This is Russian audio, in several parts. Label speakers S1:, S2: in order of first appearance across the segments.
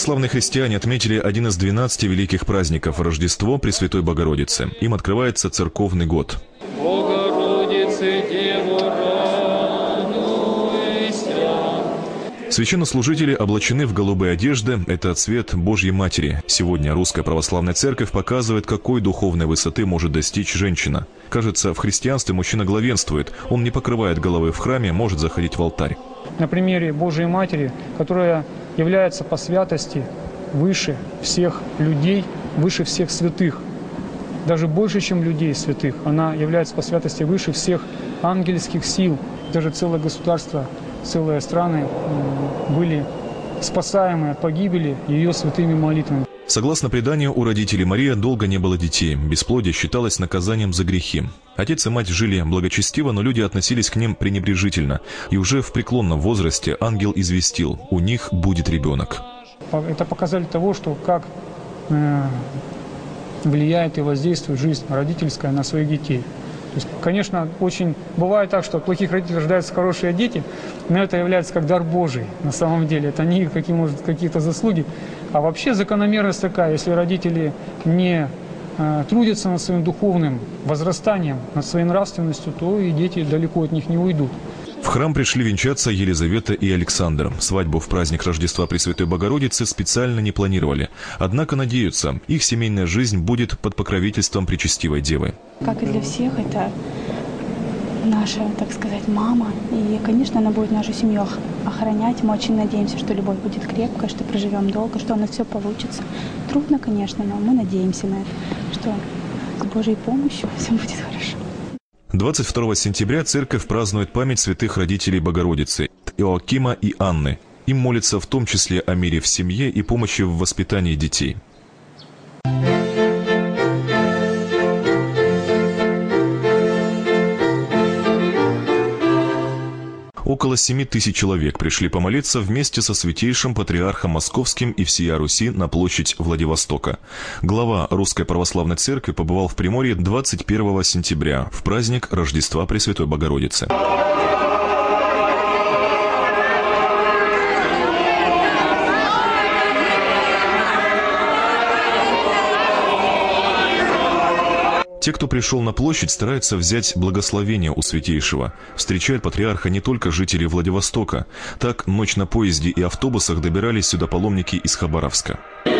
S1: Православные христиане отметили один из 12 великих праздников – Рождество Пресвятой Богородицы. Им открывается церковный год.
S2: Богородице, Деву,
S1: священнослужители облачены в голубые одежды. Это цвет Божьей Матери. Сегодня Русская Православная Церковь показывает, какой духовной высоты может достичь женщина. Кажется, в христианстве мужчина главенствует. Он не покрывает головы в храме, может заходить в алтарь.
S3: На примере Божьей Матери, которая является по святости выше всех людей, выше всех святых. Даже больше, чем людей святых. Она является по святости выше всех ангельских сил. Даже целое государство, целые страны были спасаемы от погибели ее святыми молитвами.
S1: Согласно преданию, у родителей Марии долго не было детей. Бесплодие считалось наказанием за грехи. Отец и мать жили благочестиво, но люди относились к ним пренебрежительно. И уже в преклонном возрасте ангел известил: у них будет ребенок.
S3: Это показатель того, что как влияет и воздействует жизнь родительская на своих детей. То есть, конечно, очень бывает так, что от плохих родителей рождаются хорошие дети, но это является как дар Божий на самом деле. Это не какие-то заслуги. А вообще закономерность такая: если родители не трудятся над своим духовным возрастанием, над своей нравственностью, то и дети далеко от них не уйдут.
S1: В храм пришли венчаться Елизавета и Александр. Свадьбу в праздник Рождества Пресвятой Богородицы специально не планировали. Однако надеются, их семейная жизнь будет под покровительством Пречестивой Девы.
S4: Как и для всех, это наша, так сказать, мама. И, конечно, она будет нашу семью охранять. Мы очень надеемся, что любовь будет крепкой, что проживем долго, что у нас все получится. Трудно, конечно, но мы надеемся на это, что с Божьей помощью все будет хорошо.
S1: 22 сентября церковь празднует память святых родителей Богородицы Иоакима и Анны. Им молятся в том числе о мире в семье и помощи в воспитании детей. Около 7 тысяч человек пришли помолиться вместе со святейшим патриархом Московским и всея Руси на площадь Владивостока. Глава Русской Православной Церкви побывал в Приморье 21 сентября в праздник Рождества Пресвятой Богородицы. Те, кто пришел на площадь, стараются взять благословение у Святейшего. Встречают патриарха не только жители Владивостока. Так, ночь на поезде и автобусах добирались сюда паломники из Хабаровска.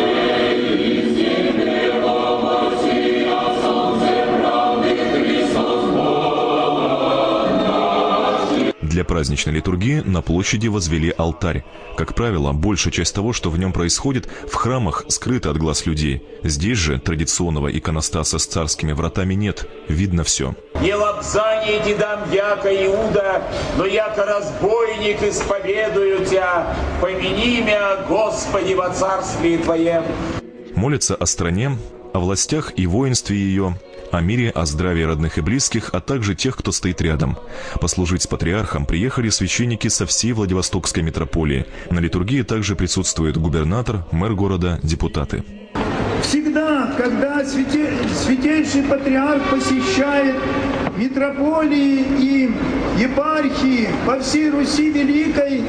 S1: Для праздничной литургии на площади возвели алтарь. Как правило, большая часть того, что в нем происходит, в храмах скрыта от глаз людей. Здесь же традиционного иконостаса с царскими вратами нет. Видно все.
S5: «Не лапзание ти дам, яко Иуда, но яко разбойник исповедую тебя, помяни меня, Господи, во царствии Твоем».
S1: Молятся о стране, о властях и воинстве ее, о мире, о здравии родных и близких, а также тех, кто стоит рядом. Послужить с патриархом приехали священники со всей Владивостокской митрополии. На литургии также присутствует губернатор, мэр города, депутаты.
S6: Всегда, когда святейший патриарх посещает митрополии и епархии по всей Руси Великой,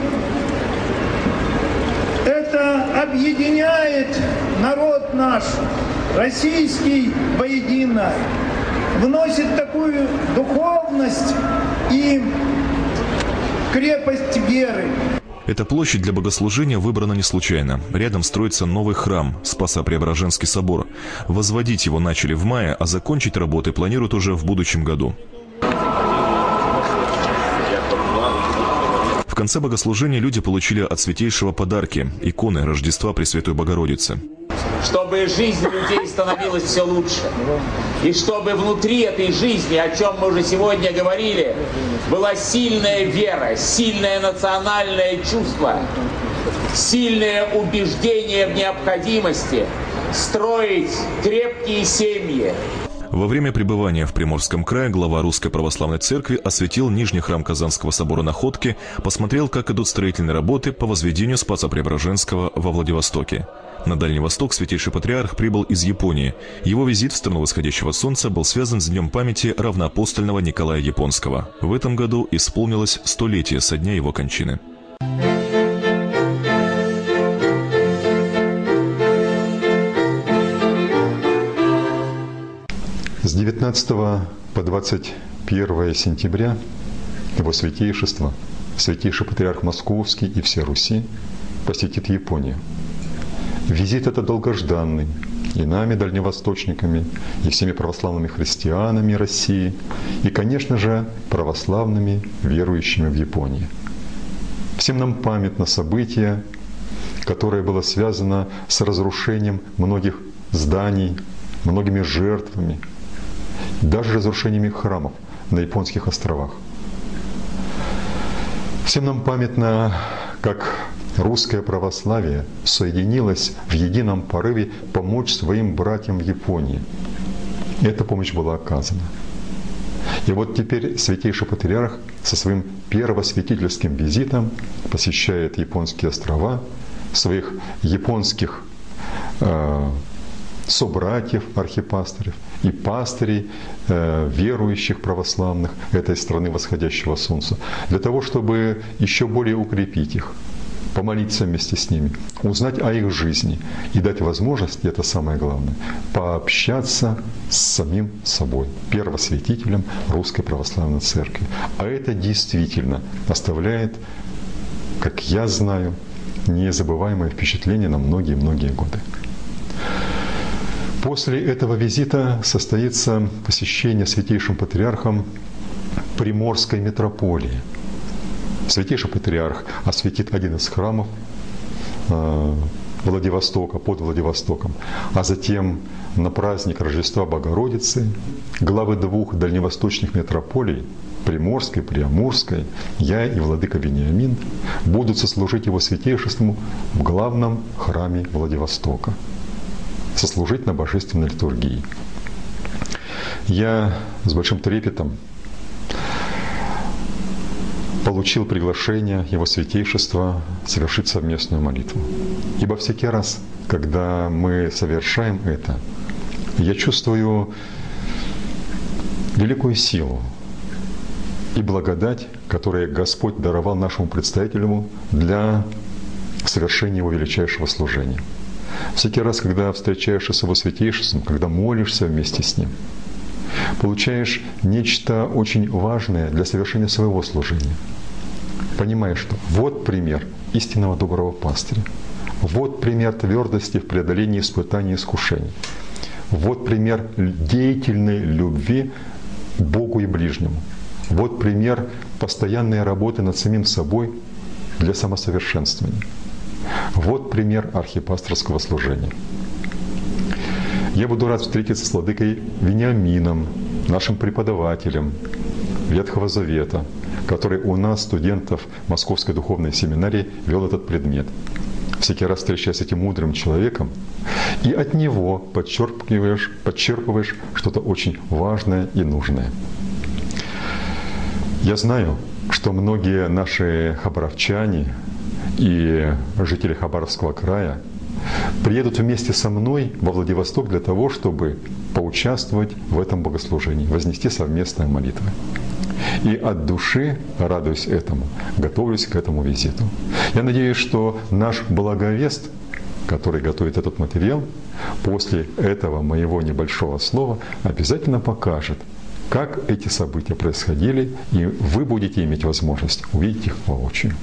S6: это объединяет народ наш, российский, воедино, вносит такую духовность и крепость веры.
S1: Эта площадь для богослужения выбрана не случайно. Рядом строится новый храм, Спасо-Преображенский собор. Возводить его начали в мае, а закончить работы планируют уже в будущем году. В конце богослужения люди получили от Святейшего подарки – иконы Рождества Пресвятой Богородицы.
S5: Чтобы жизнь людей становилась все лучше. И чтобы внутри этой жизни, о чем мы уже сегодня говорили, была сильная вера, сильное национальное чувство, сильное убеждение в необходимости строить крепкие семьи.
S1: Во время пребывания в Приморском крае глава Русской Православной Церкви осветил Нижний храм Казанского собора Находки, посмотрел, как идут строительные работы по возведению Спаса-Преображенского во Владивостоке. На Дальний Восток Святейший Патриарх прибыл из Японии. Его визит в страну восходящего солнца был связан с днем памяти равноапостольного Николая Японского. В этом году исполнилось 100-летие со дня его кончины.
S7: С 19 по 21 сентября Его Святейшество, Святейший Патриарх Московский и всей Руси посетит Японию. Визит этот долгожданный и нами, дальневосточниками, и всеми православными христианами России, и, конечно же, православными верующими в Японии. Всем нам памятно событие, которое было связано с разрушением многих зданий, многими жертвами, даже разрушениями храмов на японских островах. Всем нам памятно, как русское православие соединилось в едином порыве помочь своим братьям в Японии. И эта помощь была оказана. И вот теперь Святейший Патриарх со своим первосвятительским визитом посещает японские острова, своих японских собратьев, архипастырев и пастырей, верующих православных этой страны восходящего солнца, для того, чтобы еще более укрепить их, помолиться вместе с ними, узнать о их жизни и дать возможность, и это самое главное, пообщаться с самим собой, первосвятителем Русской Православной Церкви. А это действительно оставляет, как я знаю, незабываемое впечатление на многие-многие годы. После этого визита состоится посещение Святейшим Патриархом Приморской митрополии. Святейший Патриарх осветит один из храмов Владивостока, под Владивостоком, а затем на праздник Рождества Богородицы главы двух дальневосточных митрополий, Приморской, Приамурской, я и владыка Вениамин, будут сослужить его святейшеству в главном храме Владивостока, сослужить на божественной литургии. Я с большим трепетом получил приглашение Его Святейшества совершить совместную молитву. Ибо всякий раз, когда мы совершаем это, я чувствую великую силу и благодать, которую Господь даровал нашему предстоятелю для совершения Его величайшего служения. Всякий раз, когда встречаешься с Его Святейшеством, когда молишься вместе с Ним, получаешь нечто очень важное для совершения своего служения. Понимаешь, что вот пример истинного доброго пастыря, вот пример твердости в преодолении испытаний и искушений, вот пример деятельной любви к Богу и ближнему, вот пример постоянной работы над самим собой для самосовершенствования. Вот пример архипасторского служения. Я буду рад встретиться с владыкой Вениамином, нашим преподавателем Ветхого Завета, который у нас, студентов Московской духовной семинарии, вел этот предмет. Всякий раз встречаясь с этим мудрым человеком, и от него подчерпываешь что-то очень важное и нужное. Я знаю, что многие наши хабаровчане и жители Хабаровского края приедут вместе со мной во Владивосток для того, чтобы поучаствовать в этом богослужении, вознести совместные молитвы. И от души, радуюсь этому, готовлюсь к этому визиту. Я надеюсь, что наш благовест, который готовит этот материал, после этого моего небольшого слова обязательно покажет, как эти события происходили, и вы будете иметь возможность увидеть их воочию.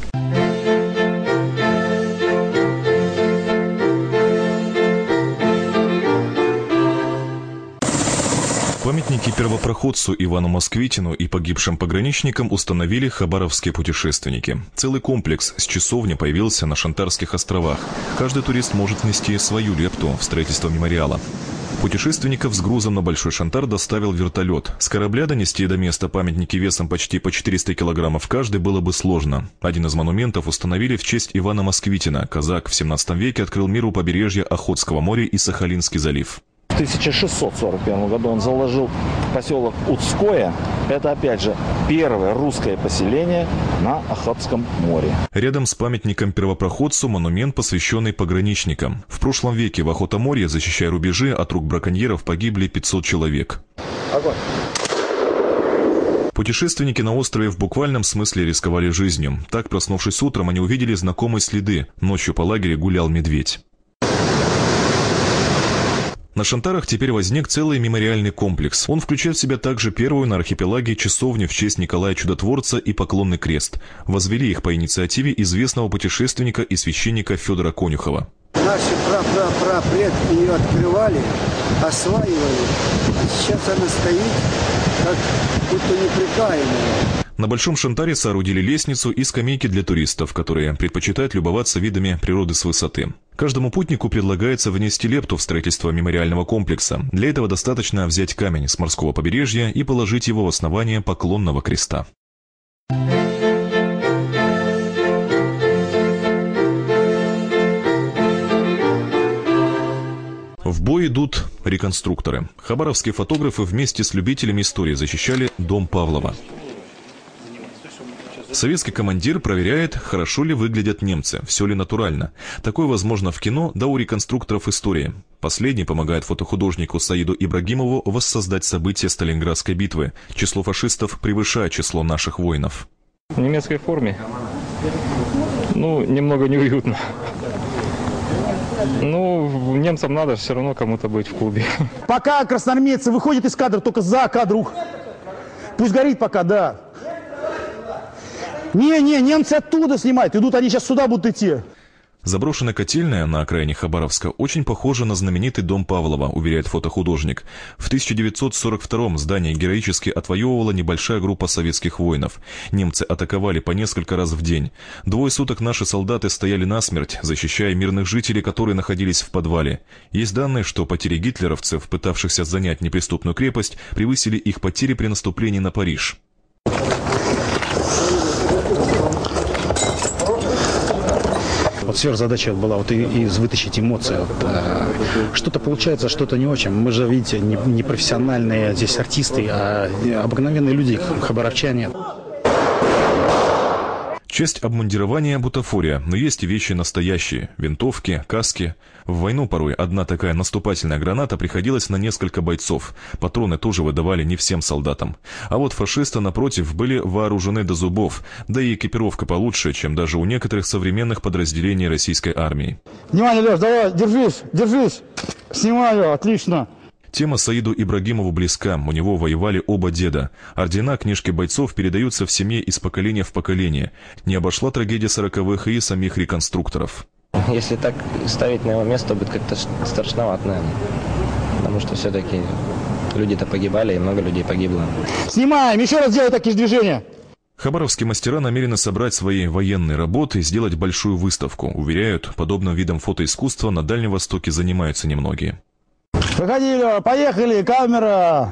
S1: Памятники первопроходцу Ивану Москвитину и погибшим пограничникам установили хабаровские путешественники. Целый комплекс с часовней появился на Шантарских островах. Каждый турист может внести свою лепту в строительство мемориала. Путешественников с грузом на Большой Шантар доставил вертолет. С корабля донести до места памятники весом почти по 400 килограммов каждый было бы сложно. Один из монументов установили в честь Ивана Москвитина. Казак в 17 веке открыл миру побережье Охотского моря и Сахалинский залив.
S8: В 1641 году он заложил поселок Удское. Это, опять же, первое русское поселение на Охотском море.
S1: Рядом с памятником первопроходцу монумент, посвященный пограничникам. В прошлом веке в Охотоморье, защищая рубежи, от рук браконьеров погибли 500 человек. Огонь! Путешественники на острове в буквальном смысле рисковали жизнью. Так, проснувшись утром, они увидели знакомые следы. Ночью по лагерю гулял медведь. На Шантарах теперь возник целый мемориальный комплекс. Он включает в себя также первую на архипелаге часовню в честь Николая Чудотворца и поклонный крест. Возвели их по инициативе известного путешественника и священника Федора Конюхова.
S9: Наши прапредки ее открывали, осваивали, а сейчас она стоит как будто неприкаянная.
S1: На Большом Шантаре соорудили лестницу и скамейки для туристов, которые предпочитают любоваться видами природы с высоты. Каждому путнику предлагается внести лепту в строительство мемориального комплекса. Для этого достаточно взять камень с морского побережья и положить его в основание поклонного креста. В бой идут реконструкторы. Хабаровские фотографы вместе с любителями истории защищали дом Павлова. Советский командир проверяет, хорошо ли выглядят немцы, все ли натурально. Такое возможно в кино, да у реконструкторов истории. Последний помогает фотохудожнику Саиду Ибрагимову воссоздать события Сталинградской битвы. Число фашистов превышает число наших воинов.
S10: В немецкой форме, немного неуютно. Немцам надо все равно кому-то быть в клубе.
S11: Пока красноармейцы выходят из кадра, только за кадру. Пусть горит пока, да. Не, немцы оттуда снимают. Идут, они сейчас сюда будут идти.
S1: Заброшенная котельная на окраине Хабаровска очень похожа на знаменитый дом Павлова, уверяет фотохудожник. В 1942-м здание героически отвоевывала небольшая группа советских воинов. Немцы атаковали по несколько раз в день. 2 суток наши солдаты стояли насмерть, защищая мирных жителей, которые находились в подвале. Есть данные, что потери гитлеровцев, пытавшихся занять неприступную крепость, превысили их потери при наступлении на Париж.
S12: Вот сверхзадача была вытащить эмоции. Что-то получается, что-то не очень. Мы же, видите, не профессиональные здесь артисты, а обыкновенные люди, хабаровчане.
S1: Часть обмундирования – бутафория, но есть и вещи настоящие – винтовки, каски. В войну порой одна такая наступательная граната приходилась на несколько бойцов. Патроны тоже выдавали не всем солдатам. А вот фашисты, напротив, были вооружены до зубов, да и экипировка получше, чем даже у некоторых современных подразделений российской армии.
S11: Внимание, Леш, давай, держись. Снимаю, отлично.
S1: Тема Саиду Ибрагимову близка, у него воевали оба деда. Ордена, книжки бойцов передаются в семье из поколения в поколение. Не обошла трагедия 40-х и самих реконструкторов.
S13: Если так ставить на его место, будет как-то страшновато, наверное. Потому что все-таки люди-то погибали, и много людей погибло.
S11: Снимаем, еще раз делай такие движения.
S1: Хабаровские мастера намерены собрать свои военные работы и сделать большую выставку. Уверяют, подобным видом фотоискусства на Дальнем Востоке занимаются немногие.
S11: Выходи, поехали, камера!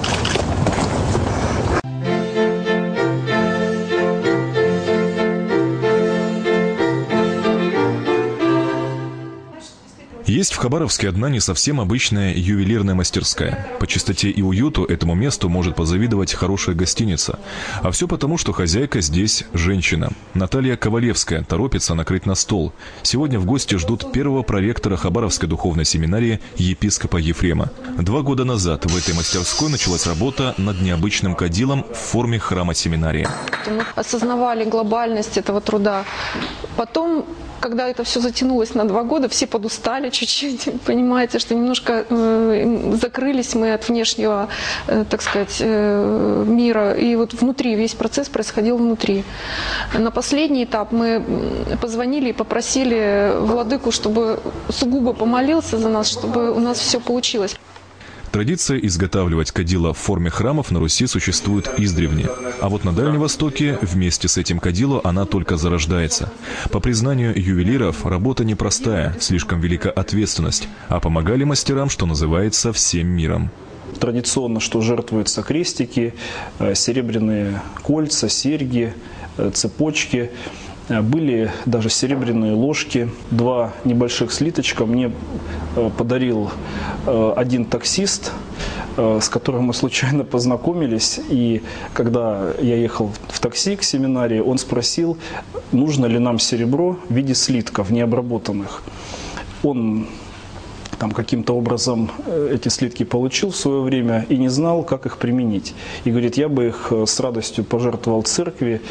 S1: Есть в Хабаровске одна не совсем обычная ювелирная мастерская. По чистоте и уюту этому месту может позавидовать хорошая гостиница. А все потому, что хозяйка здесь женщина. Наталья Ковалевская торопится накрыть на стол. Сегодня в гости ждут первого проректора Хабаровской духовной семинарии епископа Ефрема. 2 года назад в этой мастерской началась работа над необычным кадилом в форме храма семинарии.
S14: Мы осознавали глобальность этого труда. Потом, когда это все затянулось на 2 года, все подустали чуть-чуть, понимаете, что немножко закрылись мы от внешнего, так сказать, мира. И вот внутри, весь процесс происходил внутри. На последний этап мы позвонили и попросили владыку, чтобы сугубо помолился за нас, чтобы у нас все получилось.
S1: Традиция изготавливать кадила в форме храмов на Руси существует издревле. А вот на Дальнем Востоке вместе с этим кадило она только зарождается. По признанию ювелиров, работа непростая, слишком велика ответственность, а помогали мастерам, что называется, всем миром.
S15: Традиционно, что жертвуются крестики, серебряные кольца, серьги, цепочки. Были даже серебряные ложки, 2 небольших слиточка мне подарил один таксист, с которым мы случайно познакомились. И когда я ехал в такси к семинарии, он спросил, нужно ли нам серебро в виде слитков необработанных. Он там каким-то образом эти слитки получил в свое время и не знал, как их применить. И говорит, я бы их с радостью пожертвовал церкви.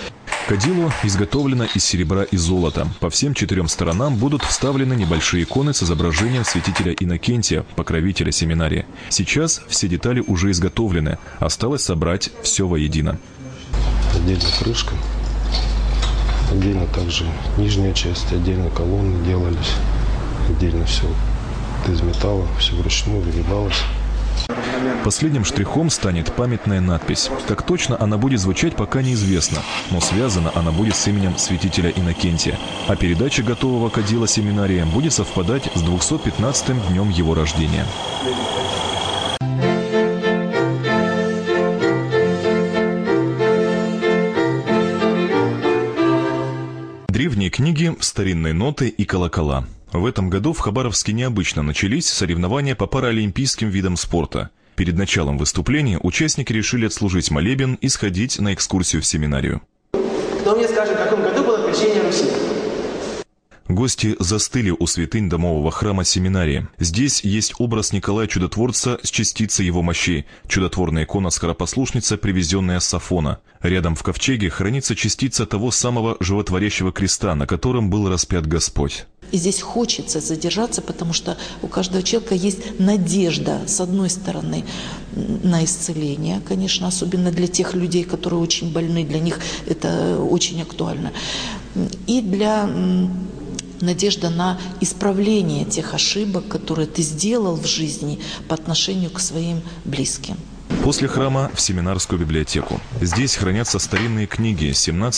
S1: Кадило изготовлено из серебра и золота. По всем 4 сторонам будут вставлены небольшие иконы с изображением святителя Иннокентия, покровителя семинарии. Сейчас все детали уже изготовлены. Осталось собрать все воедино.
S16: Отдельно крышка, отдельно также нижняя часть, отдельно колонны делались, отдельно все из металла, все вручную вырезалось.
S1: Последним штрихом станет памятная надпись. Как точно она будет звучать, пока неизвестно, но связана она будет с именем святителя Иннокентия. А передача готового кадила семинарии будет совпадать с 215-м днем его рождения. Древние книги, старинные ноты и колокола. В этом году в Хабаровске необычно начались соревнования по паралимпийским видам спорта. Перед началом выступления участники решили отслужить молебен и сходить на экскурсию в семинарию.
S17: Кто мне скажет, в каком году было крещение Руси?
S1: Гости застыли у святынь домового храма семинарии. Здесь есть образ Николая Чудотворца с частицей его мощей, чудотворная икона скоропослушница, привезенная с Афона. Рядом в ковчеге хранится частица того самого животворящего креста, на котором был распят Господь.
S18: И здесь хочется задержаться, потому что у каждого человека есть надежда, с одной стороны, на исцеление, конечно, особенно для тех людей, которые очень больны, для них это очень актуально. И для надежда на исправление тех ошибок, которые ты сделал в жизни по отношению к своим близким.
S1: После храма в семинарскую библиотеку. Здесь хранятся старинные книги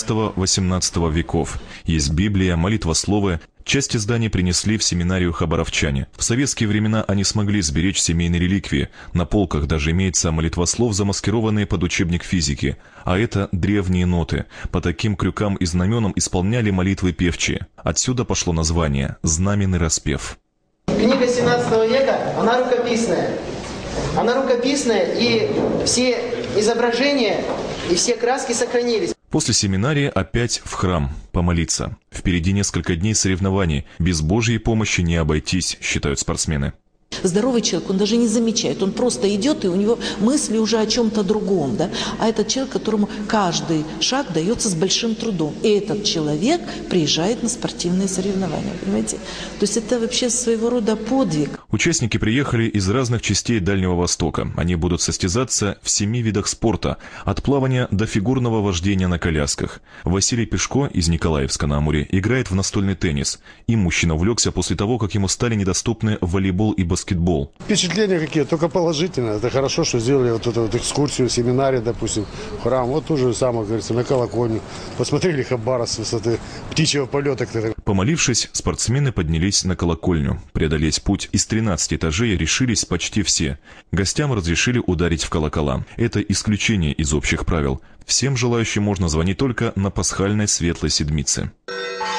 S1: 17-18 веков. Есть Библия, молитвословы. Часть изданий принесли в семинарию хабаровчане. В советские времена они смогли сберечь семейные реликвии. На полках даже имеется молитвослов, замаскированные под учебник физики. А это древние ноты. По таким крюкам и знаменам исполняли молитвы певчие. Отсюда пошло название «Знаменный распев».
S17: Книга 17 века, она рукописная. Она рукописная, и все изображения, и все краски сохранились.
S1: После семинарии опять в храм помолиться. Впереди несколько дней соревнований. Без Божьей помощи не обойтись, считают спортсмены.
S18: Здоровый человек, он даже не замечает, он просто идет, и у него мысли уже о чем-то другом, да? А этот человек, которому каждый шаг дается с большим трудом. И этот человек приезжает на спортивные соревнования, понимаете? То есть это вообще своего рода подвиг.
S1: Участники приехали из разных частей Дальнего Востока. Они будут состязаться в 7 видах спорта, от плавания до фигурного вождения на колясках. Василий Пешко из Николаевска на Амуре играет в настольный теннис. И мужчина увлекся после того, как ему стали недоступны волейбол и баскетбол.
S19: Впечатления какие, только положительные. Это хорошо, что сделали вот эту вот экскурсию, семинарий, допустим, в храм. Вот то же самое, говорится, на колокольню. Посмотрели Хабаровск с высоты птичьего полета.
S1: Помолившись, спортсмены поднялись на колокольню. Преодолеть путь из 13 этажей решились почти все. Гостям разрешили ударить в колокола. Это исключение из общих правил. Всем желающим можно звонить только на пасхальной светлой седмице.